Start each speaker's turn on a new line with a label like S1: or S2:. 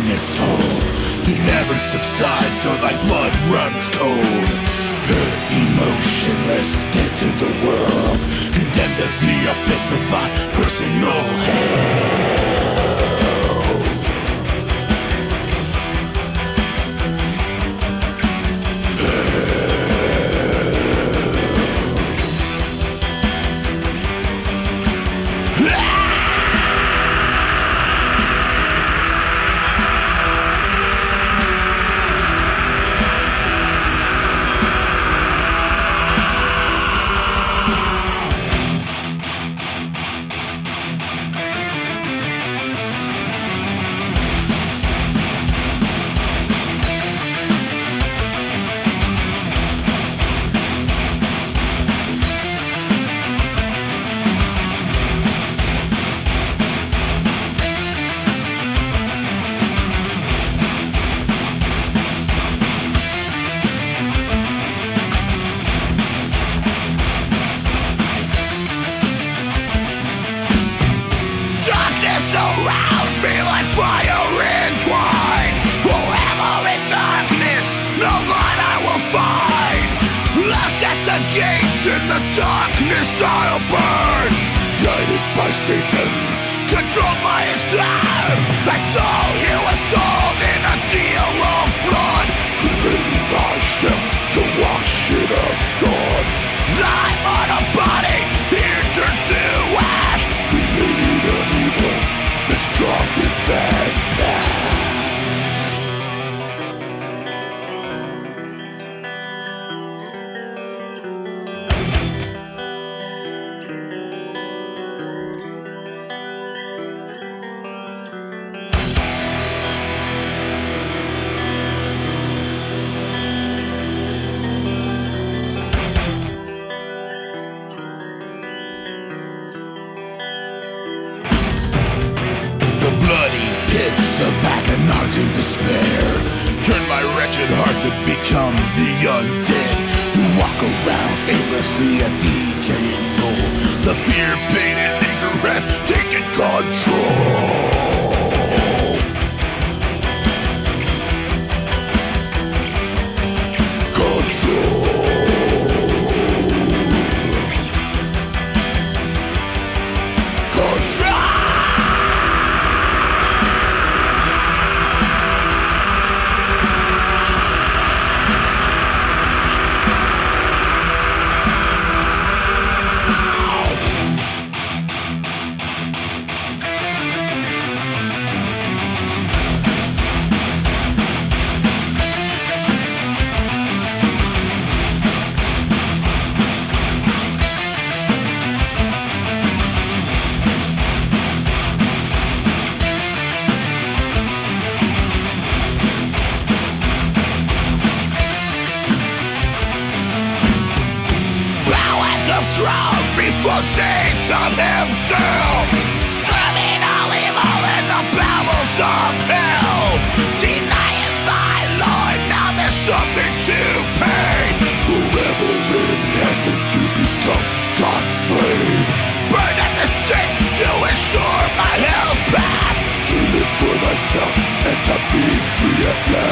S1: darkness told. He never subsides, so thy blood runs cold. Emotionless, dead to the world, condemned to the abyss of thy personal hell. Surround me like fire entwined. Forever in darkness, no light I will find. Left at the gates in the darkness I'll burn. Guided by Satan, controlled by his time. Thy soul you was sold in a deal of blood, creating thyself to wash it of God. Thy mortal body here turns to ash, created an evil that's stronger than past. The bloody pits of agonizing despair turn my wretched heart to become the undead, to walk around aimlessly a decaying soul. The fear, pain, and anger has taken control. Throne before Satan himself, serving all evil in the bowels of hell. Denying thy Lord, now there's something to pay. Forever in heaven to become God's slave. Burn at the stake to ensure my hell's path. To live for thyself and to be free at last.